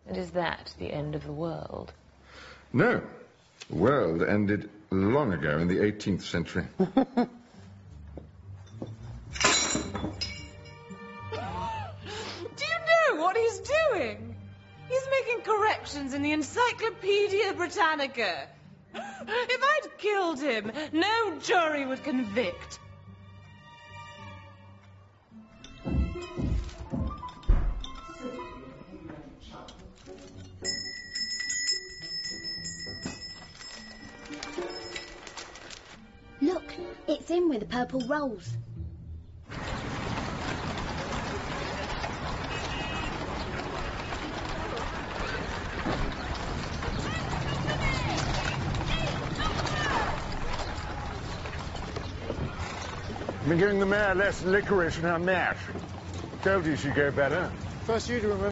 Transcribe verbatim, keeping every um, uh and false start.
And is that the end of the world? No. The world ended long ago in the eighteenth century. Do you know what he's doing? He's making corrections in the Encyclopedia Britannica. If I'd killed him, no jury would convict. Look, it's in with the purple rolls. I've been giving the mare less licorice in her mash. Told you she'd go better. First you to remember.